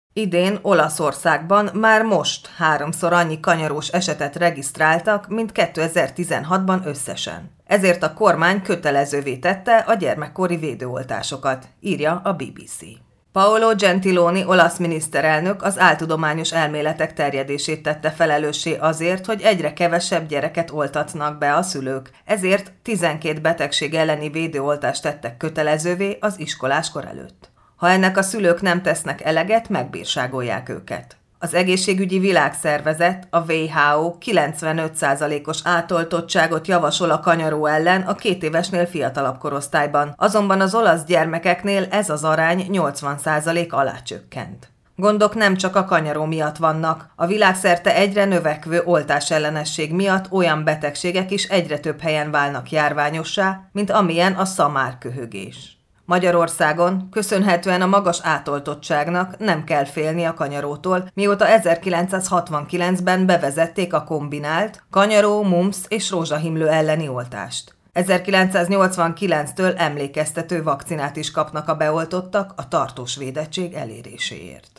Idén Olaszországban már most 3-szor annyi kanyarós esetet regisztráltak, mint 2016-ban összesen. Ezért a kormány kötelezővé tette a gyermekkori védőoltásokat, írja a BBC. Paolo Gentiloni olasz miniszterelnök az áltudományos elméletek terjedését tette felelőssé azért, hogy egyre kevesebb gyereket oltatnak be a szülők, ezért 12 betegség elleni védőoltást tettek kötelezővé az iskoláskor előtt. Ha ennek a szülők nem tesznek eleget, megbírságolják őket. Az Egészségügyi Világszervezet, a WHO 95%-os átoltottságot javasol a kanyaró ellen a 2 évesnél fiatalabb korosztályban, azonban az olasz gyermekeknél ez az arány 80% alá csökkent. Gondok nem csak a kanyaró miatt vannak, a világszerte egyre növekvő oltásellenesség miatt olyan betegségek is egyre több helyen válnak járványossá, mint amilyen a szamárköhögés. Magyarországon köszönhetően a magas átoltottságnak nem kell félni a kanyarótól, mióta 1969-ben bevezették a kombinált kanyaró, mumps és rózsahimlő elleni oltást. 1989-től emlékeztető vakcinát is kapnak a beoltottak a tartós védettség eléréséért.